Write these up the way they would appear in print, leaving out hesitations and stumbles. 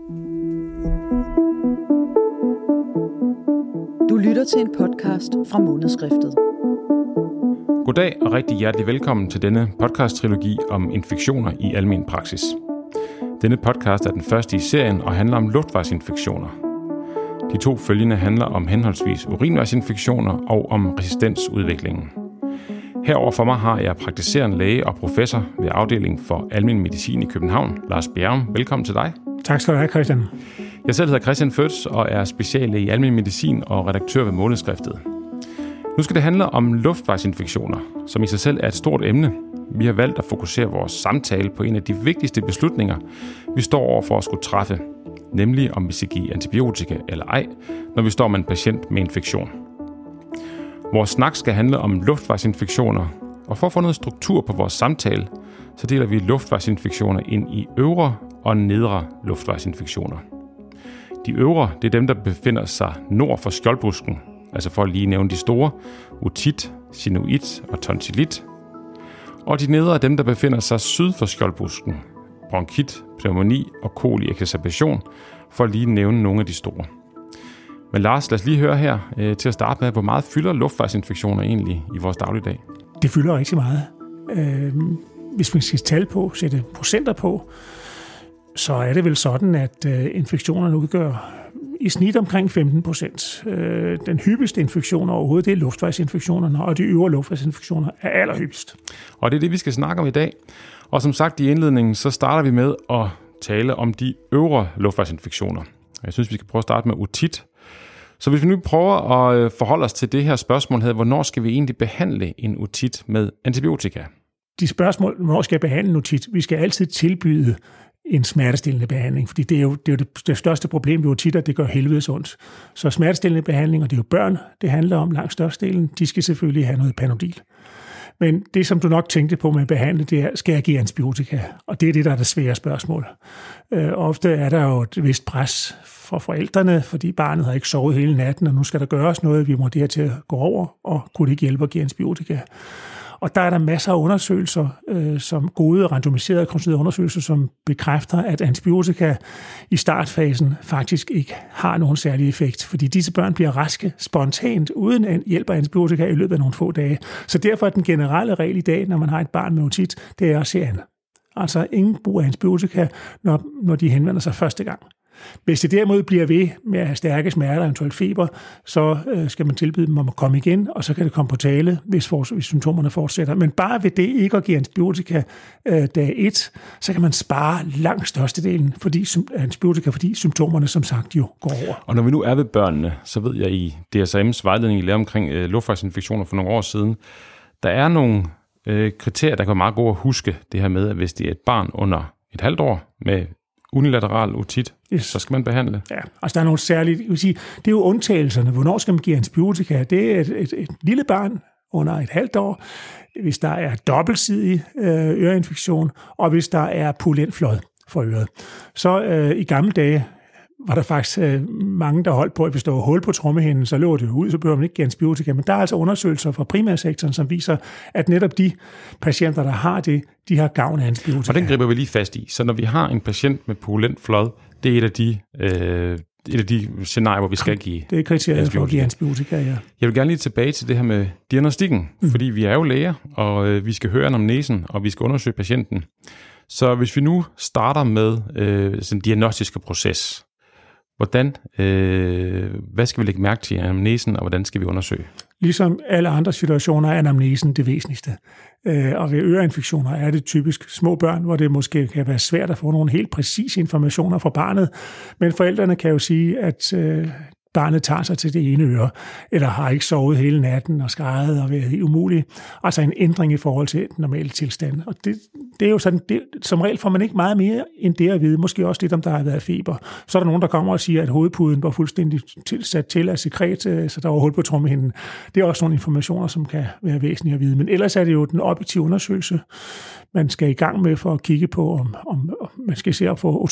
Du lytter til en podcast fra Månedskriftet. Goddag og rigtig hjertelig velkommen til denne podcast-trilogi om infektioner i almen praksis. Denne podcast er den første i serien og handler om luftvejsinfektioner. De to følgende handler om henholdsvis urinvejsinfektioner og om resistensudviklingen. Herover for mig har jeg praktiserende læge og professor ved afdelingen for almen medicin i København, Lars Bjerrum. Velkommen til dig. Tak skal du have, Christian. Jeg selv hedder Christian Føds og er speciallæge i almen medicin og redaktør ved Månedskriftet. Nu skal det handle om luftvejsinfektioner, som i sig selv er et stort emne. Vi har valgt at fokusere vores samtale på en af de vigtigste beslutninger, vi står over for at skulle træffe, nemlig om vi skal give antibiotika eller ej, når vi står med en patient med infektion. Vores snak skal handle om luftvejsinfektioner, og for at få noget struktur på vores samtale, så deler vi luftvejsinfektioner ind i øvre og nedre luftvejsinfektioner. De øvre, det er dem, der befinder sig nord for skjoldbusken, altså for at lige nævne de store, otit, sinuit og tonsillit. Og de nedre er dem, der befinder sig syd for skjoldbusken, bronkit, pneumoni og kolieksacerbation, for at lige nævne nogle af de store. Men Lars, lad os lige høre her til at starte med, hvor meget fylder luftvejsinfektioner egentlig i vores dagligdag? Det fylder rigtig meget. Hvis man skal tale på, sætte procenter på, så er det vel sådan, at infektionerne udgør i snit omkring 15%. Den hyppigste infektion overhovedet, det er luftvejsinfektionerne, og de øvre luftvejsinfektioner er allerhyppigst. Og det er det, vi skal snakke om i dag. Og som sagt i indledningen, så starter vi med at tale om de øvre luftvejsinfektioner. Jeg synes, vi skal prøve at starte med otit. Så hvis vi nu prøver at forholde os til det her spørgsmål her, hvornår skal vi egentlig behandle en otit med antibiotika? De spørgsmål, hvornår skal jeg behandle en otit? Vi skal altid tilbyde en smertestillende behandling, fordi det er jo det største problem ved otitter, det gør helvedes ondt. Så smertestillende behandling, og det er jo børn, det handler om langt størstedelen, de skal selvfølgelig have noget Panodil. Men det, som du nok tænkte på med at behandle, det er, skal jeg give antibiotika? Og det er det, der er det svære spørgsmål. Ofte er der jo et vist pres for forældrene, fordi barnet har ikke sovet hele natten, og nu skal der gøres noget, vi må det her til at gå over, og kunne det ikke hjælpe at give antibiotika? Og der er der masser af undersøgelser, som gode, randomiserede, kontrollerede undersøgelser, som bekræfter, at antibiotika i startfasen faktisk ikke har nogen særlig effekt, fordi disse børn bliver raske spontant, uden hjælp af antibiotika i løbet af nogle få dage. Så derfor er den generelle regel i dag, når man har et barn med otit, det er at se an. Altså ingen brug af antibiotika, når de henvender sig første gang. Hvis det derimod bliver ved med at have stærke smerter, eventuelt feber, så skal man tilbyde dem om at komme igen, og så kan det komme på tale, hvis symptomerne fortsætter. Men bare ved det ikke at give antibiotika dag 1, så kan man spare langt størstedelen antibiotika, fordi symptomerne som sagt jo går over. Og når vi nu er ved børnene, så ved jeg i DSM's vejledning, I lavede omkring luftvejsinfektioner for nogle år siden, der er nogle kriterier, der kan være meget gode at huske det her med, at hvis det er et barn under et halvt år med unilateral otit, så skal man behandle. Ja, altså der er nogle særlige, det er jo undtagelserne. Hvornår skal man give antibiotika? Det er et lille barn under et halvt år, hvis der er dobbeltsidig øreinfektion, og hvis der er purulent for øret. Så i gamle dage var der faktisk mange, der holdt på, at hvis der var hul på trommehinden, så løber det ud, så behøver man ikke give antibiotika. Men der er altså undersøgelser fra primærsektoren, som viser, at netop de patienter, der har det, de har gavn af antibiotika. Og den griber vi lige fast i. Så når vi har en patient med purulent flåd, det er et af de scenarier, hvor vi skal give det er kriteriet for at give antibiotika, ja. Jeg vil gerne lige tilbage til det her med diagnostikken, fordi vi er jo læger, og vi skal høre om næsen, og vi skal undersøge patienten. Så hvis vi nu starter med den diagnostiske proces, hvad skal vi lægge mærke til i anamnesen, og hvordan skal vi undersøge? Ligesom alle andre situationer er anamnesen det væsentligste. Og ved øreinfektioner er det typisk små børn, hvor det måske kan være svært at få nogle helt præcise informationer fra barnet. Men forældrene kan jo sige, at barnet tager sig til det ene øre, eller har ikke sovet hele natten og skrædet og været helt umulig. Altså en ændring i forhold til den normale tilstand. Og det er jo sådan, som regel får man ikke meget mere end det at vide. Måske også lidt, om der har været feber. Så er der nogen, der kommer og siger, at hovedpuden var fuldstændig sat til af sekret, så der var hul på trommehinden. Det er også nogle informationer, som kan være væsentlige at vide. Men ellers er det jo den objektive undersøgelse, man skal i gang med for at kigge på, om man skal se op for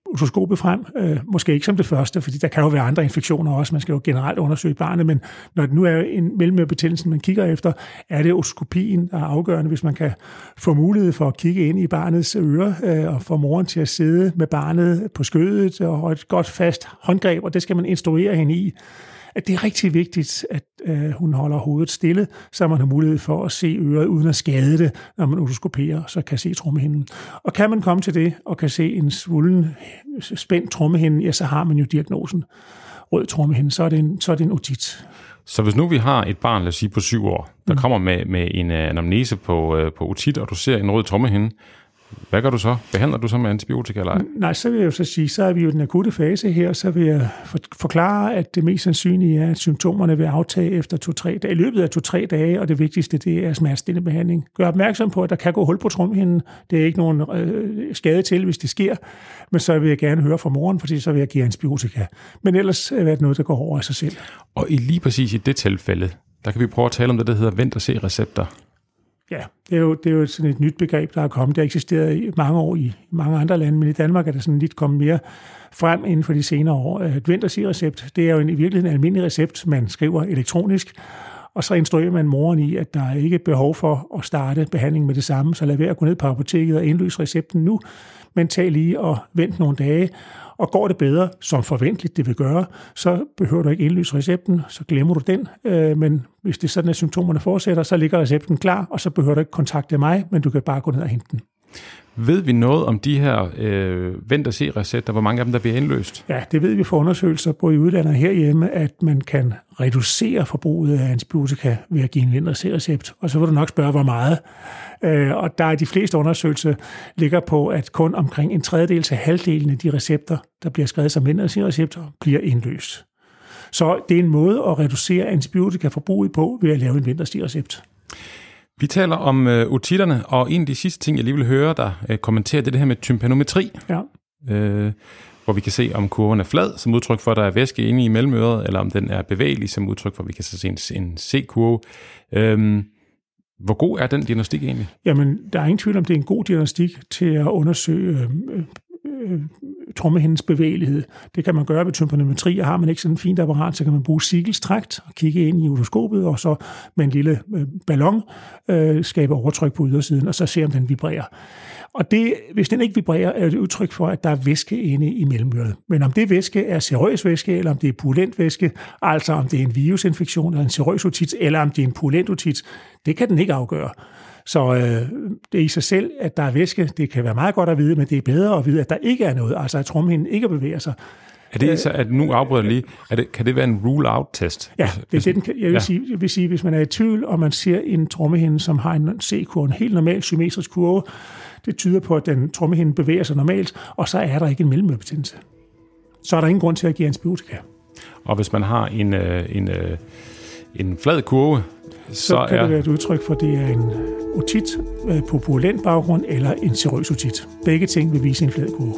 otoskopet frem, måske ikke som det første, fordi der kan jo være andre infektioner også, man skal jo generelt undersøge barnet, men når det nu er en mellemørebetændelse, man kigger efter, er det otoskopien, der er afgørende, hvis man kan få mulighed for at kigge ind i barnets øre, og få moren til at sidde med barnet på skødet, og et godt fast håndgreb, og det skal man instruere hende i, at det er rigtig vigtigt, at hun holder hovedet stille, så man har mulighed for at se øret uden at skade det, når man otoskoperer, så kan se trommehinden. Og kan man komme til det, og kan se en svullen, spændt trommehinde, ja, så har man jo diagnosen rød trommehinde, så er det en otit. Så hvis nu vi har et barn, lad os sige på 7 år, der kommer med en anamnese på otit, og du ser en rød trommehinde, hvad gør du så? Behandler du så med antibiotika eller ej? Nej, så vil jeg jo så sige, så er vi jo i den akutte fase her, så vil jeg forklare, at det mest sandsynlige er, at symptomerne vil aftage efter 2-3 dage. I løbet af 2-3 dage, og det vigtigste, det er smertestillende behandling. Gør opmærksom på, at der kan gå hul på trommehinden. Det er ikke nogen skade til, hvis det sker, men så vil jeg gerne høre fra moren, fordi så vil jeg give antibiotika. Men ellers er det noget, der går over af sig selv. Og lige præcis i det tilfælde, der kan vi prøve at tale om det, der hedder vent-og-se-recepter. Ja, det er jo sådan et nyt begreb, der er kommet. Det har eksisteret i mange år i mange andre lande, men i Danmark er der sådan lidt kommet mere frem inden for de senere år. Et vent-og-se-recept, det er jo i virkeligheden en almindelig recept, man skriver elektronisk, og så instruerer man moren i, at der er ikke behov for at starte behandling med det samme, så lad være at gå ned på apoteket og indløse recepten nu, men tag lige og vent nogle dage, og går det bedre, som forventeligt det vil gøre, så behøver du ikke indløse recepten, så glemmer du den. Men hvis det er sådan, at symptomerne fortsætter, så ligger recepten klar, og så behøver du ikke kontakte mig, men du kan bare gå ned og hente den. Ved vi noget om de her vent-og-se-recepter, hvor mange af dem, der bliver indløst? Ja, det ved vi fra undersøgelser både i udlandet og herhjemme, at man kan reducere forbruget af antibiotika ved at give en vent-og-se-recept. Og så vil du nok spørge, hvor meget. Og der er de fleste undersøgelser ligger på, at kun omkring 1/3 til halvdelen af de recepter, der bliver skrevet som vent-og-se-recepter, bliver indløst. Så det er en måde at reducere antibiotikaforbruget på ved at lave en vent-og-se-recept. Vi taler om otitterne, og en af de sidste ting, jeg lige vil høre dig kommentere, det er det her med tympanometri. Ja. Hvor vi kan se, om kurven er flad, som udtryk for, at der er væske inde i mellemøret, eller om den er bevægelig, som udtryk for, at vi kan se en C-kurve. Hvor god er den diagnostik egentlig? Jamen, der er ingen tvivl om, det er en god diagnostik til at undersøge trommehindens bevægelighed. Det kan man gøre ved tympanometri, og har man ikke sådan et fint apparat, så kan man bruge Siegels trakt og kigge ind i otoskopet, og så med en lille ballon skabe overtryk på ydersiden, og så se, om den vibrerer. Og det, hvis den ikke vibrerer, er det et udtryk for, at der er væske inde i mellemøret. Men om det væske er serøs væske, eller om det er purulent væske, altså om det er en virusinfektion eller en serøs otit, eller om det er en purulent otit, det kan den ikke afgøre. Så det er i sig selv, at der er væske, det kan være meget godt at vide, men det er bedre at vide, at der ikke er noget, altså at trommehinden ikke bevæger sig. Er det så, at nu afbryder jeg lige, kan det være en rule-out-test? Ja, det er det, jeg vil sige, hvis man er i tvivl, og man ser en trommehinde, som har en C-kurve, en helt normal symmetrisk kurve, det tyder på, at den trommehinde bevæger sig normalt, og så er der ikke en mellemørebetændelse. Så er der ingen grund til at give antibiotika. Og hvis man har en flad kurve, så kan det være et udtryk for, at det er en otit på purulent baggrund eller en serøs otit. Begge ting vil vise en flad kurve.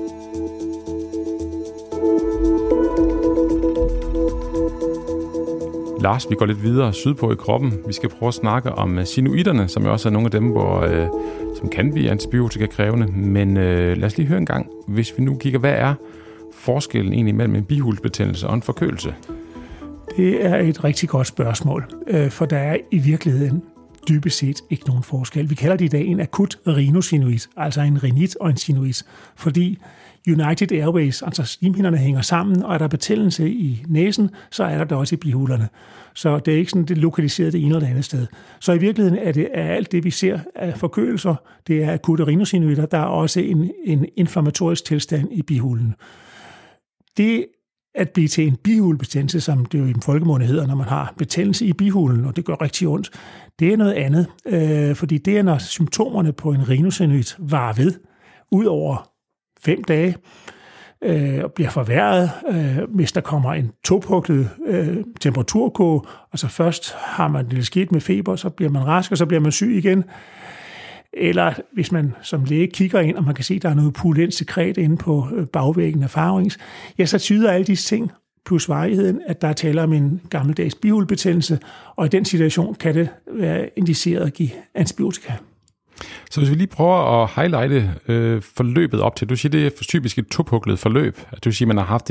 Lars, vi går lidt videre sydpå i kroppen. Vi skal prøve at snakke om sinuitterne, som jo også er nogle af dem, som kan blive antibiotikakrævende. Men lad os lige høre en gang, hvis vi nu kigger, hvad er forskellen egentlig mellem en bihulebetændelse og en forkølelse? Det er et rigtig godt spørgsmål, for der er i virkeligheden dybest set ikke nogen forskel. Vi kalder det i dag en akut rhinosinuit, altså en rinit og en sinuit, fordi United Airways, altså slimhinderne hænger sammen, og er der betændelse i næsen, så er der det også i bihulerne. Så det er ikke sådan, det er lokaliseret det ene eller det andet sted. Så i virkeligheden er alt det, vi ser af forkølelser, det er akutte rhinosinuitter. Der er også en inflammatorisk tilstand i bihulen. Det at blive til en bihulebetændelse, som det jo i folkemunde hedder, når man har betændelse i bihulen, og det gør rigtig ondt, det er noget andet. Fordi det er, når symptomerne på en rhinosinuit varer ved, ud over 5 dage, og bliver forværret, hvis der kommer en topuklet temperaturkurve, og så først har man det skidt med feber, så bliver man rask, og så bliver man syg igen. Eller hvis man som læge kigger ind, og man kan se, at der er noget purulent sekret inde på bagvæggen af farvings, ja, så tyder alle disse ting plus varigheden, at der er tale om en gammeldags bihulebetændelse, og i den situation kan det være indiceret at give antibiotika. Så hvis vi lige prøver at highlighte forløbet op til, du siger, det er typisk et topuklet forløb. Du siger, man har haft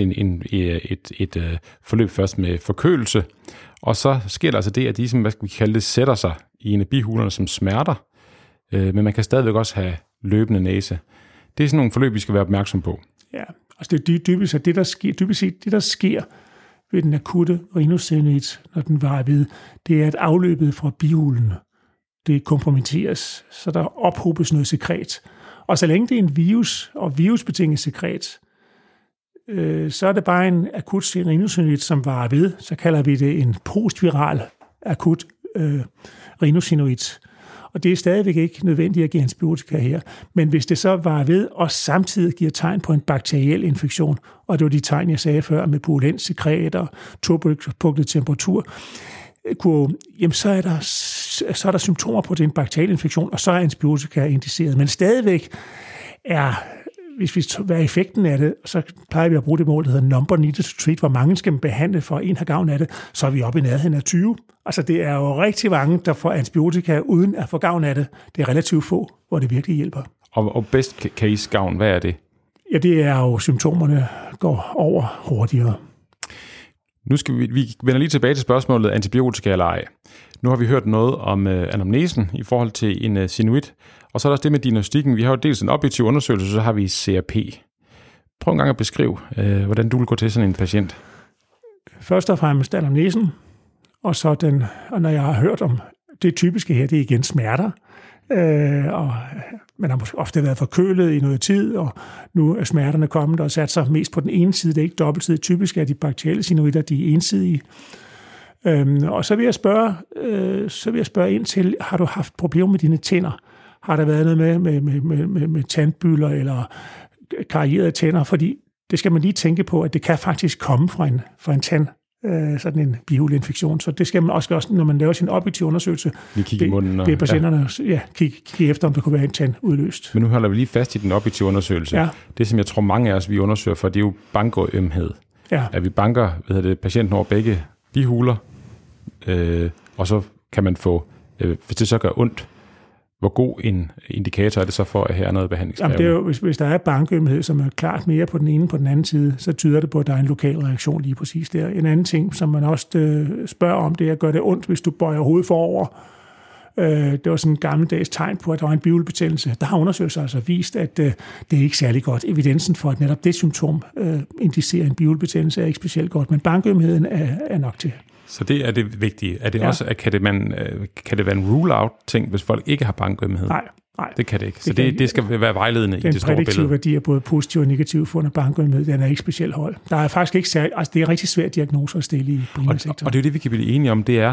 et forløb først med forkølelse, og så sker der altså det, at de, hvad skal vi kalde det, sætter sig i en af bihulerne som smerter, men man kan stadigvæk også have løbende næse. Det er sådan nogle forløb, vi skal være opmærksom på. Ja, altså det er typisk set det, der sker ved den akutte rhinosinusit, når den varer ved, det er, at afløbet fra bihulen, det kompromitteres, så der ophobes noget sekret. Og så længe det er en virus og virusbetinget sekret, så er det bare en akut rhinosinusit, som varer ved. Så kalder vi det en postviral akut rhinosinusit. Og det er stadigvæk ikke nødvendigt at give antibiotika her. Men hvis det så varer ved, og samtidig giver tegn på en bakteriel infektion, og det var de tegn, jeg sagde før, med purulent sekret og topuklet temperatur, jamen så er der symptomer på den bakterielle infektion, og så er antibiotika indiceret. Men stadigvæk hvis vi tager effekten af det, så plejer vi at bruge det mål, der hedder number needed to treat, hvor mange skal man behandle for en har gavn af det, så er vi oppe i nærheden af 20. Altså det er jo rigtig mange, der får antibiotika uden at få gavn af det. Det er relativt få, hvor det virkelig hjælper. Og best case gavn, hvad er det? Ja, det er jo, symptomerne går over hurtigere. Nu skal vi vender lige tilbage til spørgsmålet antibiotika eller ej. Nu har vi hørt noget om anamnesen i forhold til en sinuit, og så er der også det med diagnostikken. Vi har jo dels en objektiv undersøgelse, så har vi CRP. Prøv en gang at beskrive, hvordan du vil gå til sådan en patient. Først og fremmest anamnesen, og så og når jeg har hørt om det typiske her, det er igen smerter, og man har måske ofte været forkølet i noget tid, og nu er smerterne kommet og sat sig mest på den ene side, det er ikke dobbeltsidigt. Typisk er de bakterielle sinuitter, de er ensidige. Og så vil jeg spørge ind til, har du haft problemer med dine tænder? Har der været noget med tandbylder eller karrierede tænder? Fordi det skal man lige tænke på, at det kan faktisk komme fra en tand, sådan en bihulinfektion. Så det skal man også, når man laver sin objektiv undersøgelse, kigge i munden. Det er patienterne, kigge efter, om der kunne være en tand udløst. Men nu holder vi lige fast i den objektive undersøgelse. Ja. Det, som jeg tror mange af os, vi undersøger for, det er jo bankoømhed. Ja. At vi banker patienten over begge bihuler, og så kan man få, hvis det så gør ondt, hvor god en indikator er det så for, at her er noget behandlingskrævende? Jamen det er jo, hvis der er bankømhed, som er klart mere på den ene på den anden side, så tyder det på, at der er en lokal reaktion lige præcis der. En anden ting, som man også spørger om, det er, gør det ondt, hvis du bøjer hovedet forover. Det var sådan en gammeldags tegn på, at der var en bihulebetændelse. Der har undersøgelser altså vist, at det er ikke særlig godt. Evidensen for, at netop det symptom indicerer en bihulebetændelse, er ikke specielt godt, men bankømheden er nok til. Så det er det vigtige. Er det også, at kan det være en rule-out-ting, hvis folk ikke har bankømhed? Nej. Det kan det ikke. Så det skal være vejledende i det store billede. Den prædiktive værdi er både positiv og negativ fund af bankømhed. Den er ikke specielt høj. Der er faktisk ikke særlig, altså det er rigtig svært diagnoser at stille i primærsektoren. Og det er jo det, vi kan blive enige om, det er,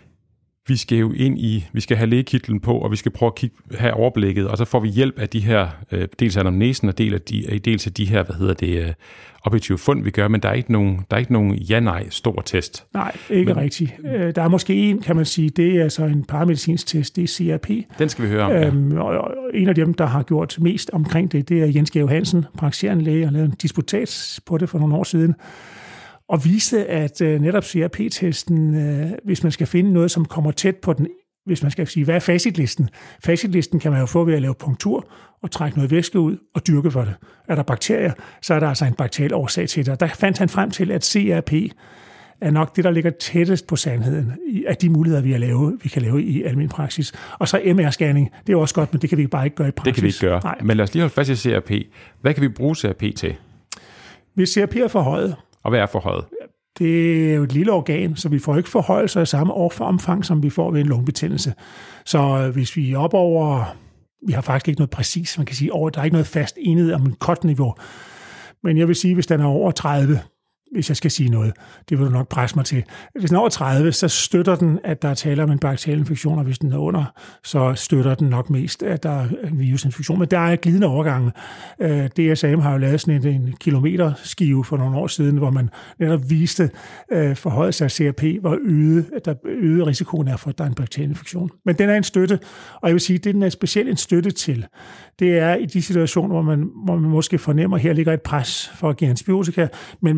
vi skal have lægekitlen på, og vi skal prøve at have overblikket, og så får vi hjælp af de her, dels af anamnesen, og dels af de her, objektive fund, vi gør, men der er ikke nogen ja-nej stor test. Nej, ikke rigtigt. Der er måske en, kan man sige, det er altså en paramedicinsk test, det er CRP. Den skal vi høre om, og en af dem, der har gjort mest omkring det er Jens Georg Hansen, praktiserende læge, og lavede en disputat på det for nogle år siden, og viste, at netop CRP-testen, hvis man skal finde noget, som kommer tæt på den, hvis man skal sige, hvad er facitlisten? Facitlisten kan man jo få ved at lave punktur og trække noget væske ud og dyrke for det. Er der bakterier, så er der altså en bakteriel årsag til det. Og der fandt han frem til, at CRP er nok det, der ligger tættest på sandheden af de muligheder, vi kan lave i almen praksis. Og så MR-scanning, det er jo også godt, men det kan vi bare ikke gøre i praksis. Det kan vi ikke gøre. Nej. Men lad os lige holde fast i CRP. Hvad kan vi bruge CRP til? Hvis CRP er forhøjet. Og hvad er forhøjet? Det er jo et lille organ, så vi får ikke forhøjelser af samme omfang, som vi får ved en lungebetændelse. Så hvis vi er op over, vi har faktisk ikke noget præcis, man kan sige, der er ikke noget fast enhed om en cut-niveau. Men jeg vil sige, hvis den er over 30, hvis jeg skal sige noget, det vil du nok presse mig til. Hvis den er over 30, så støtter den, at der er tale om en bakteriel infektion, og hvis den er under, så støtter den nok mest, at der er en virusinfektion. Men der er glidende overgange. DSM har jo lavet sådan en kilometerskive for nogle år siden, hvor man netop viste forhøjet sig af CRP, hvor øget risikoen er for, at der er en bakteriel infektion. Men den er en støtte, og jeg vil sige, det den er specielt en støtte til. Det er i de situationer, hvor man måske fornemmer, at her ligger et pres for at give antibiotika, men man synes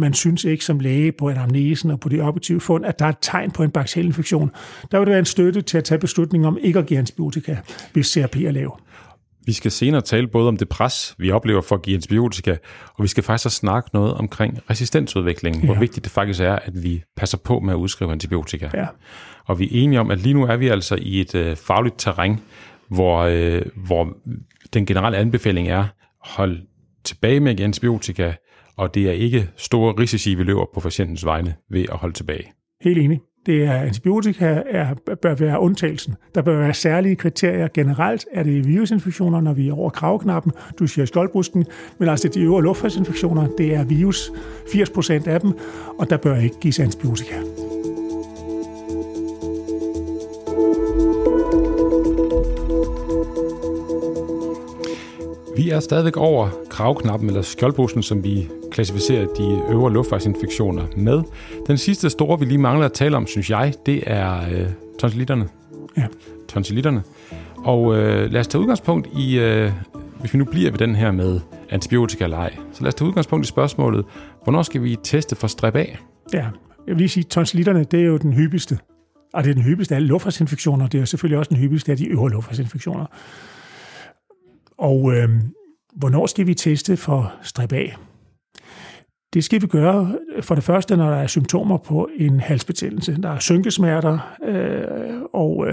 synes ikke som læge på anamnesen og på de objektive fund, at der er et tegn på en bakteriel infektion. Der vil det være en støtte til at tage beslutning om ikke at give antibiotika, hvis CRP er lav. Vi skal senere tale både om det pres, vi oplever for at give antibiotika, og vi skal faktisk også snakke noget omkring resistensudviklingen, hvor vigtigt det faktisk er, at vi passer på med at udskrive antibiotika. Ja. Og vi er enige om, at lige nu er vi altså i et fagligt terræn, hvor den generelle anbefaling er, hold tilbage med at give antibiotika, og det er ikke store risici, vi løber på patientens vegne ved at holde tilbage. Helt enig. Det er antibiotika bør være undtagelsen. Der bør være særlige kriterier. Generelt er det virusinfektioner, når vi er over kravknappen. Du siger skjoldbrusken, men altså de øvre luftvejsinfektioner, det er virus, 80% af dem, og der bør ikke gives antibiotika. Vi er stadigvæk over kravknappen, eller skjoldbrusken, som vi klassificerer de øvre luftvejsinfektioner med. Den sidste store, vi lige mangler at tale om, synes jeg, det er tonsillitterne. Ja. Tonsillitterne. Og lad os tage udgangspunkt i, hvis vi nu bliver ved den her med antibiotika eller ej, så lad os tage udgangspunkt i spørgsmålet, hvornår skal vi teste for strep A? Ja, jeg vil lige sige, tonsillitterne, det er jo den hyppigste. Og det er den hyppigste af alle luftvejsinfektioner, det er selvfølgelig også den hyppigste af de øvre luftvejsinfektioner. Og hvornår skal vi teste for strep A? Det skal vi gøre for det første, når der er symptomer på en halsbetændelse. Der er synkesmerter, og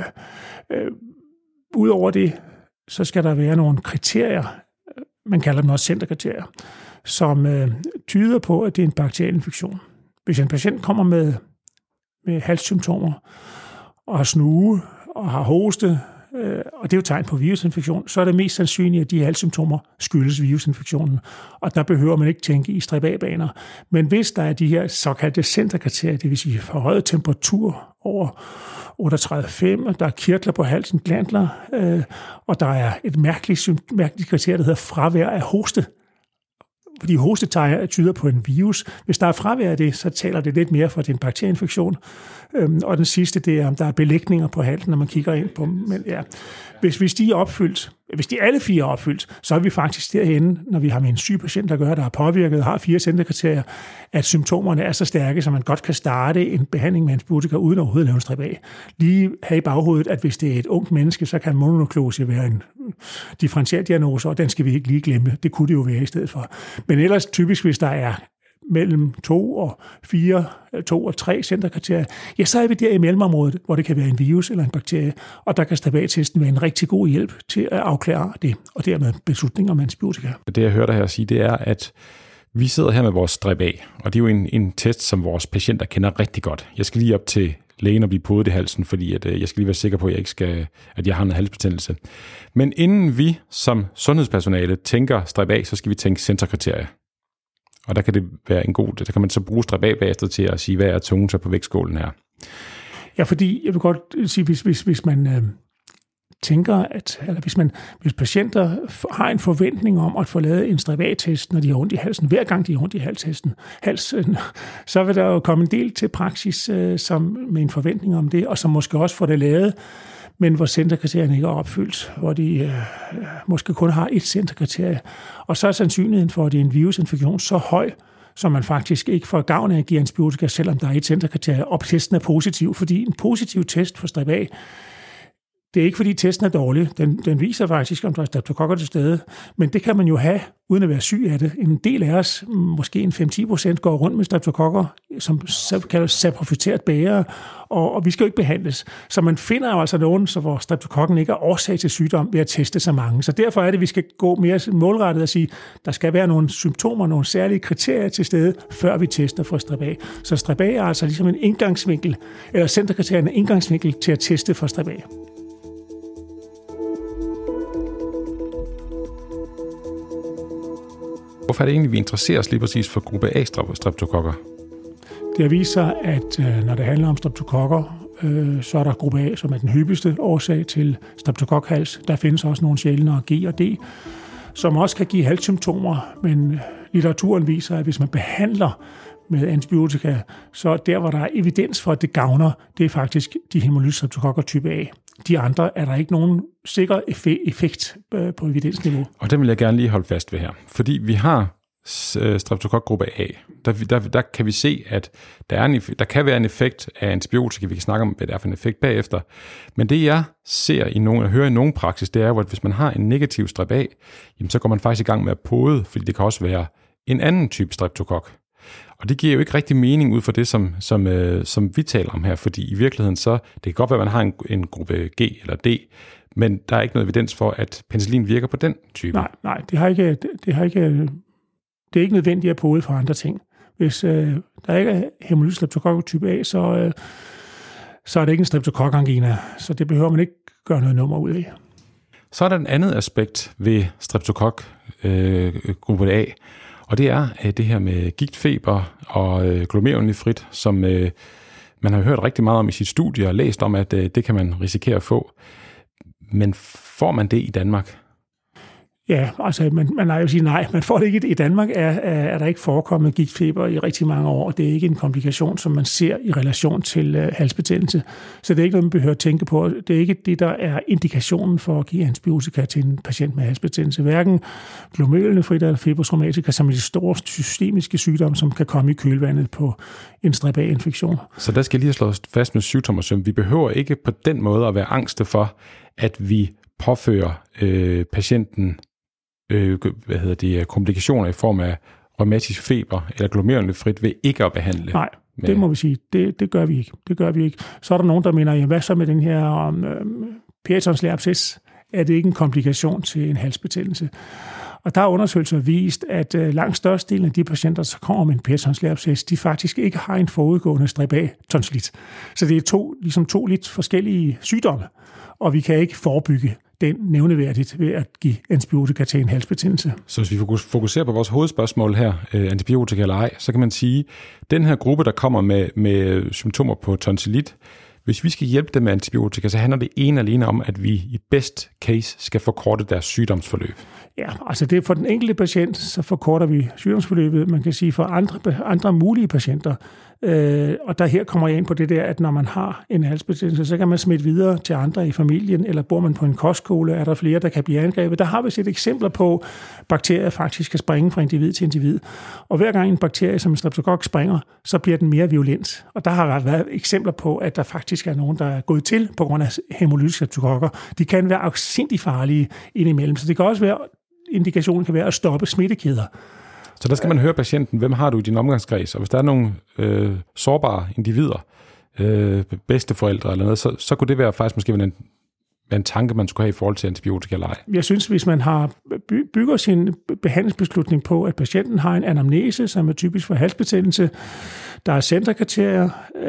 udover det, så skal der være nogle kriterier, man kalder dem også centerkriterier, som tyder på, at det er en bakteriel infektion. Hvis en patient kommer med halssymptomer og har snue og har hoste, og det er jo tegn på virusinfektion, så er det mest sandsynligt, at de halssymptomer skyldes virusinfektionen. Og der behøver man ikke tænke i strep A-baner. Men hvis der er de her såkaldte centerkriterier, det vil sige forhøjet temperatur over 38,5, og der er kirtler på halsen, glandler, og der er et mærkeligt kriterie, der hedder fravær af hoste. Fordi hostetegn tyder på en virus. Hvis der er fravær af det, så taler det lidt mere for, at det er en bakterieinfektion. Og den sidste, det er, om der er belægninger på halsen, når man kigger ind på. Men ja, hvis de er opfyldt, hvis de alle 4 er opfyldt, så er vi faktisk derhenne, når vi har med en syg patient, der er påvirket, har 4 centerkriterier, at symptomerne er så stærke, så man godt kan starte en behandling med antibiotika uden overhovedet at lave en strep A. Lige have i baghovedet, at hvis det er et ungt menneske, så kan mononuklose være en differentiel diagnose, og den skal vi ikke lige glemme. Det kunne det jo være i stedet for. Men ellers typisk, hvis der er mellem 2 og 4, 2 og 3 centerkriterier, ja, så er vi der i mellemområdet, hvor det kan være en virus eller en bakterie, og der kan strep A-testen være en rigtig god hjælp til at afklare det, og dermed beslutning om antibiotika. Det, jeg hører dig her sige, det er, at vi sidder her med vores strep A, og det er jo en test, som vores patienter kender rigtig godt. Jeg skal lige op til lægen og blive podet i halsen, fordi jeg skal lige være sikker på, at jeg har en halsbetændelse. Men inden vi som sundhedspersonale tænker strep A, så skal vi tænke centerkriterier. Og der kan det være der kan man så bruge strep A bagefter til at sige, hvad er tungen så på vægtskålen her? Ja, fordi jeg vil godt sige, hvis man tænker, hvis patienter har en forventning om at få lavet en strep A-test, når de har ondt i halsen, hver gang de har ondt i halsen, så vil der jo komme en del til praksis med en forventning om det, og som måske også får det lavet, men hvor centerkriterierne ikke er opfyldt, hvor de måske kun har et centerkriterie. Og så er sandsynligheden for, at det er en virusinfektion så høj, så man faktisk ikke får gavn af at give antibiotika, selvom der er et centerkriterie, og testen er positiv. Fordi en positiv test for strep A, det er ikke fordi testen er dårlig. Den viser faktisk, om der er streptokokker til stede. Men det kan man jo have, uden at være syg af det. En del af os, måske en 5-10%, går rundt med streptokokker, som kaldes saprofiteret bærer, og vi skal jo ikke behandles. Så man finder jo altså nogen, hvor streptokokken ikke er årsag til sygdom ved at teste så mange. Så derfor er det, at vi skal gå mere målrettet og sige, der skal være nogle symptomer, nogle særlige kriterier til stede, før vi tester for strep A. Så strep A er altså ligesom en indgangsvinkel, eller centerkriterierne indgangsvinkel til at teste for strep A. Hvorfor er det egentlig, vi interesserer os lige præcis for gruppe A-streptokokker? Det har vist sig, at når det handler om streptokokker, så er der gruppe A, som er den hyppigste årsag til streptokokhals. Der findes også nogle sjældnere G og D, som også kan give halssymptomer, men litteraturen viser, at hvis man behandler med antibiotika, så der, hvor der er evidens for, at det gavner, det er faktisk de hemolyse streptokokker type A. De andre er der ikke nogen sikker effekt på evidensniveau. Og det vil jeg gerne lige holde fast ved her. Fordi vi har streptokokgruppe A, der kan vi se, at der kan være en effekt af antibiotika. Vi kan snakke om, hvad det er for en effekt bagefter. Men det, jeg hører i nogen praksis, det er jo, at hvis man har en negativ strep A, jamen, så går man faktisk i gang med at pode, fordi det kan også være en anden type streptokok. Og det giver jo ikke rigtig mening ud for det, som vi taler om her, fordi i virkeligheden så, det kan godt være, at man har en gruppe G eller D, men der er ikke noget evidens for, at penicillin virker på den type. Nej, det er ikke nødvendigt at pode for andre ting. Hvis der ikke er hæmolytisk streptokok type A, så er det ikke en streptokokangina, så det behøver man ikke gøre noget nummer ud af. Så er der et andet aspekt ved streptokok gruppe A, og det er det her med gigtfeber og glomerulonefrit, som man har hørt rigtig meget om i sit studie og læst om, at det kan man risikere at få. Men får man det i Danmark? Ja, altså man har jo sige nej. Man får det ikke i Danmark. Er der ikke forekommet gigtfeber i rigtig mange år. Det er ikke en komplikation, som man ser i relation til halsbetændelse. Så det er ikke noget, man behøver at tænke på. Det er ikke det, der er indikationen for at give antibiotika til en patient med halsbetændelse. Hverken glomerulonefrit eller fibrous rheumatica, som er de store systemiske sygdomme, som kan komme i kølvandet på en strep A-infektion. Så der skal jeg lige have slået fast med symptomer. Vi behøver ikke på den måde at være angste for, at vi påfører patienten komplikationer i form af rheumatisk feber eller glomerulonefrit ved ikke at behandle. Nej, det må vi sige. Det gør vi ikke. Det gør vi ikke. Så er der nogen, der mener, ja, hvad så med den her peritonslære absces? Er det ikke en komplikation til en halsbetændelse? Og der er undersøgelser vist, at langt størstedelen af de patienter, der kommer med en peritonslære absces, de faktisk ikke har en forudgående strep A-tonsillit. Så det er to lidt forskellige sygdomme, og vi kan ikke forebygge den nævneværdigt ved at give antibiotika til en halsbetændelse. Så hvis vi fokuserer på vores hovedspørgsmål her, antibiotika eller ej, så kan man sige, at den her gruppe, der kommer med symptomer på tonsillit, hvis vi skal hjælpe dem med antibiotika, så handler det alene om, at vi i best case skal forkorte deres sygdomsforløb. Ja, altså det er for den enkelte patient, så forkorter vi sygdomsforløbet. Man kan sige for andre mulige patienter. Og der her kommer jeg ind på det der, at når man har en halsbetændelse, så kan man smitte videre til andre i familien, eller bor man på en kostskole, er der flere, der kan blive angrebet. Der har vi set eksempler på, at bakterier faktisk kan springe fra individ til individ. Og hver gang en bakterie som en streptokok springer, så bliver den mere virulent. Og der har været eksempler på, at der faktisk er nogen, der er gået til på grund af hæmolytiske streptokokker. De kan være afsindig farlige indimellem, så det kan også være, indikationen kan være at stoppe smittekæder. Så der skal man høre patienten, hvem har du i din omgangskreds? Og hvis der er nogle sårbare individer, bedsteforældre eller noget, så kunne det være faktisk måske en tanke, man skulle have i forhold til antibiotika eller ej. Jeg synes, hvis man bygger sin behandlingsbeslutning på, at patienten har en anamnese, som er typisk for halsbetændelse, der er centerkriterier,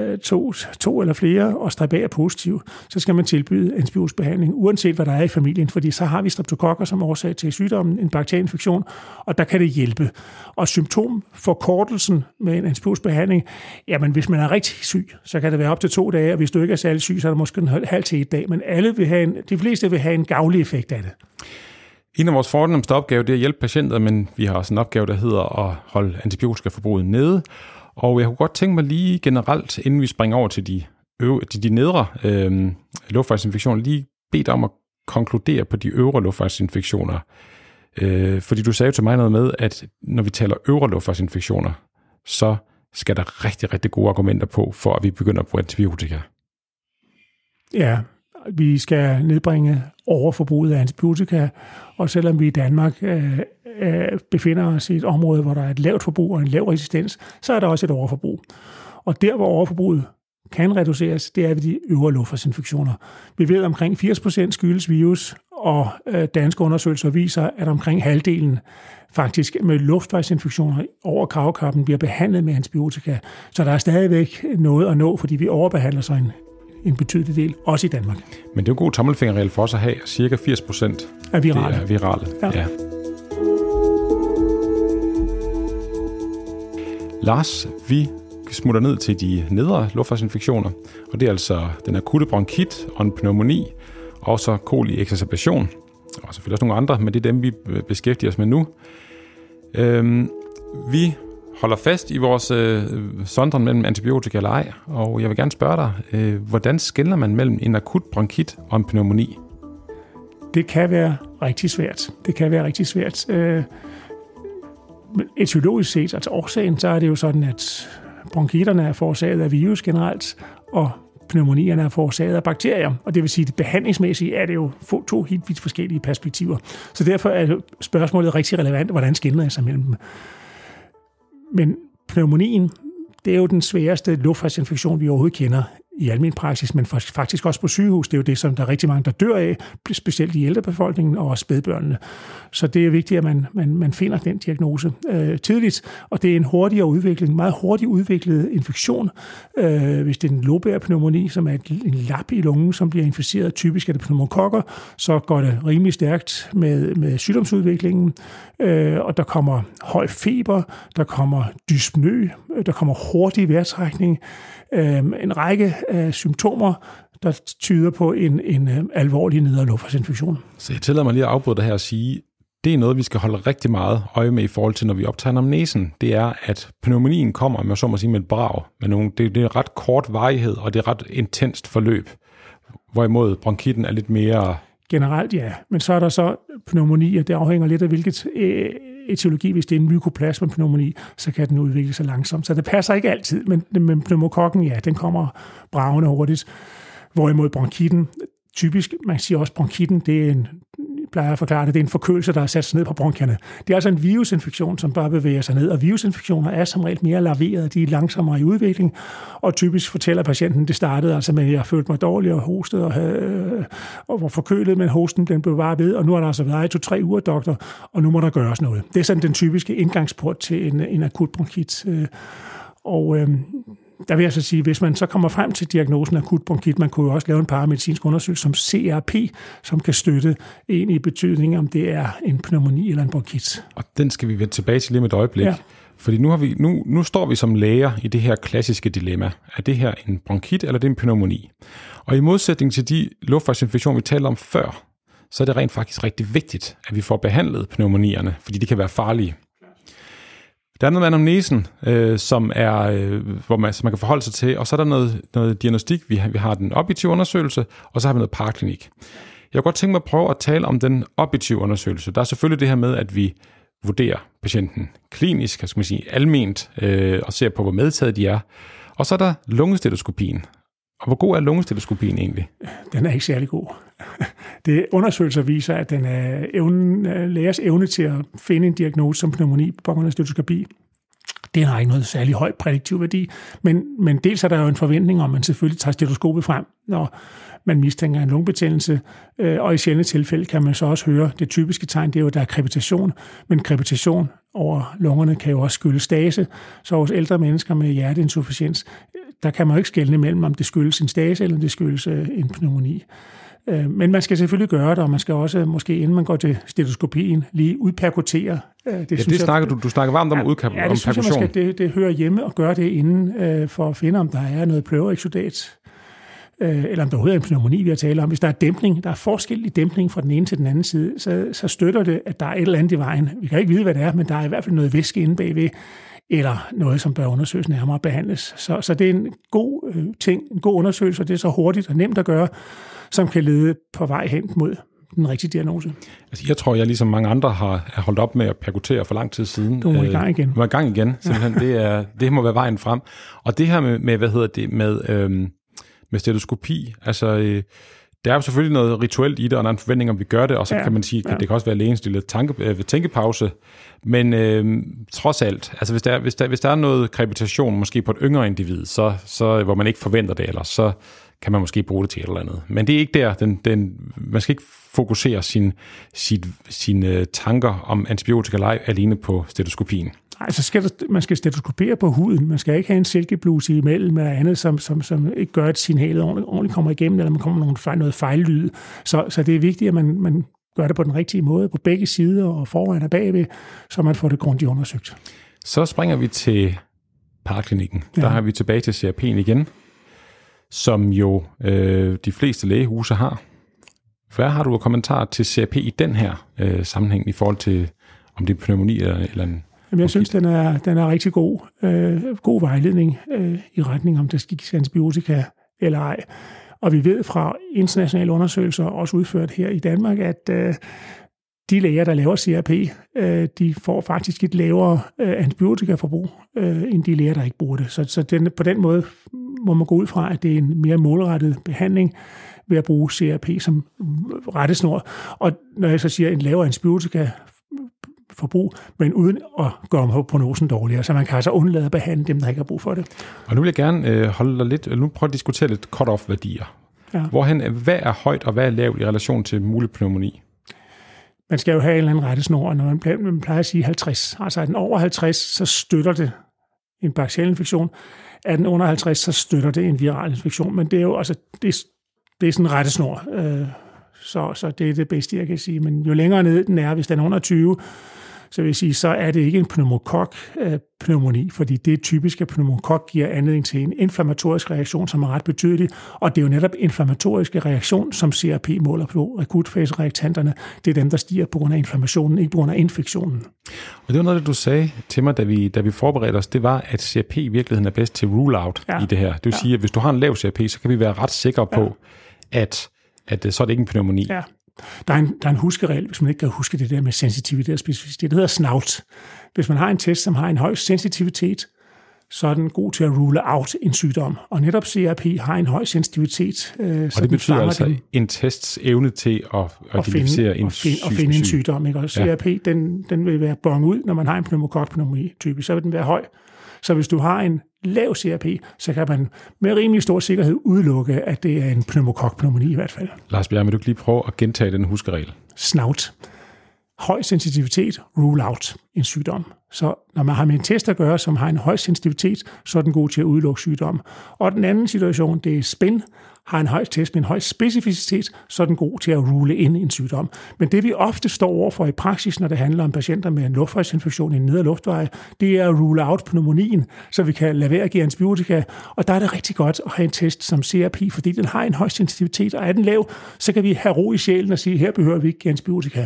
to eller flere, og strep A er positiv, så skal man tilbyde antibiotibehandling, uanset hvad der er i familien, fordi så har vi streptokokker som årsag til sygdommen, en bakterieinfektion, og der kan det hjælpe. Og symptomforkortelsen med en antibiotibehandling, jamen hvis man er rigtig syg, så kan det være op til 2 dage, og hvis du ikke er særlig syg, så er det måske en halv til 1 dag, men de fleste vil have en gavnlig effekt af det. En af vores fornemste opgaver, det er at hjælpe patienter, men vi har også en opgave, der hedder at holde antibiotikaforbruget nede. Og jeg kunne godt tænke mig lige generelt, inden vi springer over til de nedre luftvejsinfektioner, lige bede dig om at konkludere på de øvre luftvejsinfektioner. Fordi du sagde til mig noget med, at når vi taler øvre luftvejsinfektioner, så skal der rigtig, rigtig gode argumenter på, for at vi begynder at bruge antibiotika. Ja, vi skal nedbringe overforbruget af antibiotika, og selvom vi i Danmark befinder os i et område, hvor der er et lavt forbrug og en lav resistens, så er der også et overforbrug. Og der, hvor overforbruget kan reduceres, det er ved de øvre luftvejsinfektioner. Vi ved, at omkring 80% skyldes virus, og danske undersøgelser viser, at omkring halvdelen faktisk med luftvejsinfektioner over kravkappen bliver behandlet med antibiotika. Så der er stadigvæk noget at nå, fordi vi overbehandler så en betydelig del, også i Danmark. Men det er jo en god tommelfingerregel for os at have. Cirka 80% er virale. Det er virale. Ja. Lars, vi smutter ned til de nedre luftvejsinfektioner, og det er altså den akutte bronkit og en pneumoni, og så koli-exacerbation, og selvfølgelig også nogle andre, men det er dem, vi beskæftiger os med nu. Vi holder fast i vores sondren mellem antibiotika eller ej, og jeg vil gerne spørge dig, hvordan skelner man mellem en akut bronkit og en pneumoni? Det kan være rigtig svært. etiologisk set, altså årsagen, så er det jo sådan, at bronkitterne er forårsaget af virus generelt, og pneumonierne er forårsaget af bakterier. Og det vil sige, at behandlingsmæssigt er det jo to helt vidt forskellige perspektiver. Så derfor er spørgsmålet rigtig relevant, hvordan skelner jeg sig mellem dem. Men pneumonien, det er jo den sværeste luftvejsinfektion, vi overhovedet kender i almen praksis, men faktisk også på sygehus. Det er jo det, som der er rigtig mange, der dør af, specielt i ældrebefolkningen og også spædbørnene. Så det er vigtigt, at man finder den diagnose tidligt, og det er en meget hurtigt udviklet infektion. Hvis det er en lobærpneumoni, som er en lap i lungen, som bliver inficeret, typisk af det pneumokokker, så går det rimelig stærkt med sygdomsudviklingen, og der kommer høj feber, der kommer dyspnø, der kommer hurtig vejrtrækning, en række symptomer, der tyder på en alvorlig nedre luftvejsinfektion. Så jeg tillader mig lige at afbryde det her og sige, det er noget, vi skal holde rigtig meget øje med i forhold til, når vi optager anamnesen. Det er, at pneumonien kommer med, så må sige, med et brag. Det er ret kort varighed, og det er ret intenst forløb. Hvorimod bronkitten er lidt mere... Generelt ja, men så er der så pneumoni, og det afhænger lidt af hvilket etiologi. Hvis det er en mykoplasmapneumoni, så kan den udvikle sig langsomt. Så det passer ikke altid, men pneumokokken, ja, den kommer bragende hurtigt. Hvorimod bronkitten, typisk, man siger også bronkitten, det er plejer at forklare det er en forkølelse, der er sat sig ned på bronkierne. Det er altså en virusinfektion, som bare bevæger sig ned, og virusinfektioner er som regel mere larverede, de er langsommere i udvikling, og typisk fortæller patienten, det startede altså med, at jeg følte mig dårlig og hostede og var forkølet, men hosten den blev bare ved, og nu har der altså været 2-3 uger, doktor, og nu må der gøres noget. Det er sådan den typiske indgangsport til en akut bronkit. Der vil jeg så sige, hvis man så kommer frem til diagnosen akut bronkit, man kunne jo også lave en paramedicinsk undersøgelse som CRP, som kan støtte en i betydning, om det er en pneumoni eller en bronkit. Og den skal vi vende tilbage til lige med et øjeblik. Ja. Fordi nu står vi som læger i det her klassiske dilemma. Er det her en bronkit, eller er det en pneumoni? Og i modsætning til de luftvejsinfektioner, vi talte om før, så er det rent faktisk rigtig vigtigt, at vi får behandlet pneumonierne, fordi de kan være farlige. Der er noget med anamnesen, som man kan forholde sig til, og så er der noget diagnostik. Vi har den objektive undersøgelse, og så har vi noget paraklinik. Jeg kunne godt tænke mig at prøve at tale om den objektive undersøgelse. Der er selvfølgelig det her med, at vi vurderer patienten klinisk, skal man sige, alment, og ser på, hvor medtaget de er. Og så er der lungestetoskopien. Og hvor god er lungestetoskopien egentlig? Den er ikke særlig god. Undersøgelser viser, at den er lægers evne til at finde en diagnose som pneumoni på grund af stetoskopi. Det har ikke noget særlig høj prædiktiv værdi, men dels er der jo en forventning om, at man selvfølgelig tager stetoskopet frem, når man mistænker en lungebetændelse, og i sjældne tilfælde kan man så også høre, det typiske tegn, det er jo, at der er krepitation, men krepitation over lungerne kan jo også skyldes stase, så hos ældre mennesker med hjerteinsufficiens, der kan man jo ikke skelne mellem, om det skyldes en stase, eller det skyldes en pneumoni. Men man skal selvfølgelig gøre det, og man skal også, måske inden man går til stetoskopien, lige udperkutere. Du snakker varmt om udperkution. Ja, det synes jeg, man skal det hører hjemme og gøre det inden, for at finde, om der er noget pleuroexudat, eller om der overhovedet er en pneumoni, vi har talt om. Hvis der er dæmpning, der er forskel i dæmpning fra den ene til den anden side, så støtter det, at der er et eller andet i vejen. Vi kan ikke vide, hvad det er, men der er i hvert fald noget væske inde bagved, eller noget, som bør undersøges nærmere og behandles. Så det er en god ting, en god undersøgelse, og det er så hurtigt og nemt at gøre, som kan lede på vej hen mod den rigtige diagnose. Altså, jeg tror, jeg ligesom mange andre har holdt op med at perkutere for lang tid siden. Du må i gang igen. Må i gang igen, simpelthen. Det må være vejen frem. Og det her med stetoskopi, altså... Der er jo selvfølgelig noget rituelt i det, og der er en forventning om, vi gør det, og så kan man sige, at det kan også være lægens lille tænkepause. Men trods alt, altså hvis der er noget krepitation, måske på et yngre individ, så hvor man ikke forventer det ellers, så kan man måske bruge det til et eller andet. Men det er ikke der, man skal ikke fokusere sine tanker om antibiotika alene på stetoskopien. Nej, så man skal stetoskopere på huden. Man skal ikke have en silkebluse imellem eller andet, som ikke gør, at signalet ordentligt kommer igennem, eller man kommer med noget fejllyd. Så det er vigtigt, at man gør det på den rigtige måde, på begge sider og foran og bagved, så man får det grundigt undersøgt. Så springer vi til paraklinikken. Ja. Der har vi tilbage til CRP'en igen, som jo de fleste lægehuse har. Hvad har du af kommentarer til CRP i den her sammenhæng i forhold til, om det er pneumoni eller en... Jeg synes, den er rigtig god. God vejledning i retning om, der skal gives antibiotika eller ej. Og vi ved fra internationale undersøgelser, også udført her i Danmark, at de læger, der laver CRP, de får faktisk et lavere antibiotikaforbrug, end de læger, der ikke bruger det. Så på den måde må man gå ud fra, at det er en mere målrettet behandling ved at bruge CRP som rettesnor. Og når jeg så siger en lavere antibiotikaforbrug, men uden at gøre prognosen dårligere, så man kan altså undlade at behandle dem, der ikke har brug for det. Og nu vil jeg gerne holde dig lidt, nu prøve at diskutere lidt cut-off-værdier. Ja. Hvad er højt og hvad er lavt i relation til mulig pneumoni? Man skal jo have en eller anden rettesnor, når man plejer at sige 50. Altså er den over 50, så støtter det en bakteriel infektion. Er den under 50, så støtter det en viral infektion. Men det er jo altså, det er sådan en rettesnor. Så det er det bedste, jeg kan sige. Men jo længere ned den er, hvis den er under 20, så vil jeg sige, så er det ikke en pneumokok-pneumoni, fordi det er typisk, at pneumokok giver anledning til en inflammatorisk reaktion, som er ret betydelig, og det er jo netop inflammatoriske reaktion, som CRP måler på akutfasereaktanterne. Det er dem, der stiger på grund af inflammationen, ikke på grund af infektionen. Og det var noget, du sagde til mig, da vi forberedte os, det var, at CRP i virkeligheden er bedst til rule-out i det her. Det vil sige, at hvis du har en lav CRP, så kan vi være ret sikre på, at så er det ikke en pneumoni. Ja. Der er en huskeregel, hvis man ikke kan huske det der med sensitivitet og specificitet. Det hedder SNOUT. Hvis man har en test, som har en høj sensitivitet, så er den god til at rule out en sygdom. Og netop CRP har en høj sensitivitet. Og det betyder altså en tests evne til at identificere en sygdom. Ikke? Og CRP, den vil være bonget ud, når man har en pneumokok-pneumoni typisk, så vil den være høj. Så hvis du har en lav CRP, så kan man med rimelig stor sikkerhed udelukke, at det er en pneumokok-pneumoni i hvert fald. Lars Bjerre, vil du lige prøve at gentage den huskeregel? SNOUT. Høj sensitivitet, rule out en sygdom. Så når man har med en test at gøre, som har en høj sensitivitet, så er den god til at udelukke sygdom. Og den anden situation, det er SPIN, har en høj test med en høj specificitet, så er den god til at rule ind en sygdom. Men det vi ofte står overfor i praksis, når det handler om patienter med en luftvejsinfektion i en nedre luftveje, det er at rule out pneumonien, så vi kan lade være at give antibiotika. Og der er det rigtig godt at have en test som CRP, fordi den har en høj sensitivitet, og er den lav, så kan vi have ro i sjælen og sige, her behøver vi ikke give antibiotika.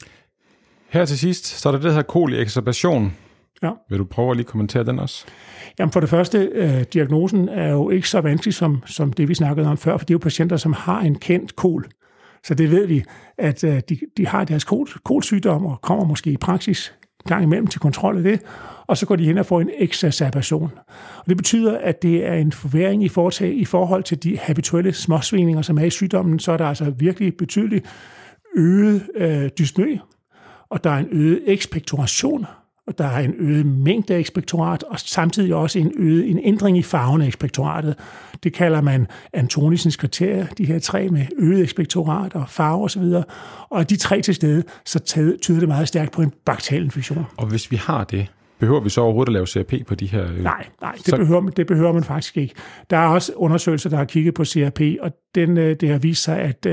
Her til sidst, så er der det her koliekserbation. Ja. Vil du prøve at lige kommentere den også? Jamen for det første, diagnosen er jo ikke så vanskelig som det, vi snakkede om før, for det er jo patienter, som har en kendt kol. Så det ved vi, at de har deres kolsygdom og kommer måske i praksis gang imellem til kontrol af det, og så går de hen og får en eksacerbation. Og det betyder, at det er en forværring i forhold til de habituelle småsvingninger, som er i sygdommen, så er der altså virkelig betydeligt øget dyspnø, og der er en øget ekspektoration, og der er en øget mængde af ekspektorat, og samtidig også en ændring i farven af ekspektoratet. Det kalder man Antonisens kriterier, de her tre med øget ekspektorat og farve osv. Og de tre til stede, så tyder det meget stærkt på en bakteriel infektion. Og hvis vi har det, behøver vi så overhovedet at lave CRP på de her? Nej, det behøver man faktisk ikke. Der er også undersøgelser, der har kigget på CRP, og det har vist sig, at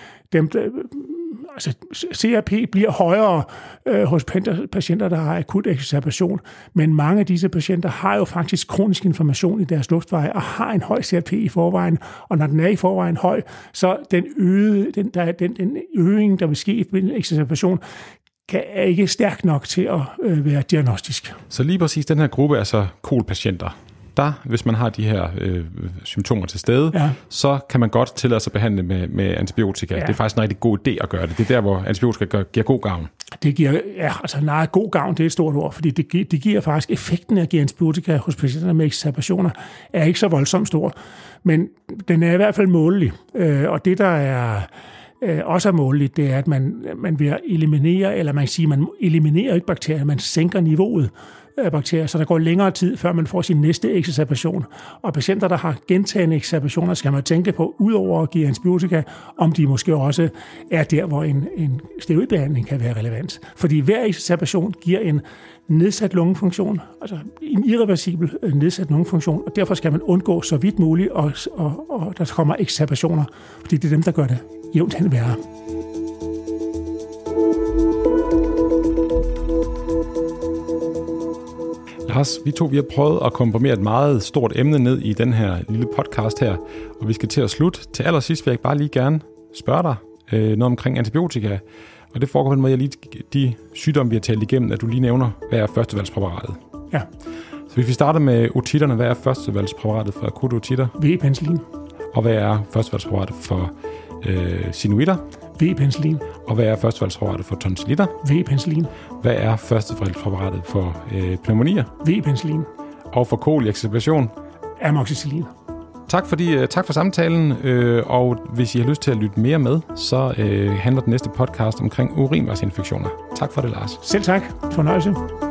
CRP bliver højere hos patienter, der har akut eksacerbation, men mange af disse patienter har jo faktisk kronisk inflammation i deres luftveje og har en høj CRP i forvejen, og når den er i forvejen høj, så den øgning, der vil ske i eksacerbation, er ikke stærk nok til at være diagnostisk. Så lige præcis den her gruppe, altså KOL-patienter, hvis man har de her symptomer til stede, så kan man godt tillade sig at behandle med antibiotika. Ja. Det er faktisk en rigtig god idé at gøre det. Det er der, hvor antibiotika giver god gavn. Det giver, god gavn, det er et stort ord, fordi det giver faktisk effekten af at give antibiotika hos patienter med eksacerbationer, er ikke så voldsomt stor, men den er i hvert fald målelig. Og det, der er også er måleligt, det er, at man vil eliminere, eller man kan sige, man eliminerer ikke bakterier, man sænker niveauet af bakterier, så der går længere tid, før man får sin næste eksacerbation. Og patienter, der har gentagne eksacerbationer, skal man tænke på, udover at give antibiotika, om de måske også er der, hvor en steroidbehandling kan være relevant. Fordi hver eksacerbation giver en nedsat lungefunktion, altså en irreversibel nedsat lungefunktion, og derfor skal man undgå så vidt muligt, og der kommer eksacerbationer, fordi det er dem, der gør det jævnt hen værre. Lars, vi har prøvet at komprimere et meget stort emne ned i den her lille podcast her, og vi skal til at slutte. Til allersidst vil jeg bare lige gerne spørge dig noget omkring antibiotika, og det foregår på den måde, de sygdomme, vi har talt igennem, at du lige nævner, hvad er førstevalgspræparatet. Ja. Så hvis vi starter med otitterne, hvad er førstevalgspræparatet for akutte otitter? V-penicillin. Og hvad er førstevalgspræparatet for sinuitter? V-penicillin. Og hvad er førstevalgspreparatet for tonsillitter? V-penicillin. Hvad er førstevalgspreparatet for pneumonier? V-penicillin. Og for kol i eksudation? Amoxicillin. Tak for samtalen, og hvis I har lyst til at lytte mere med, så handler den næste podcast omkring urinvejsinfektioner. Tak for det, Lars. Selv tak. Fornøjelse.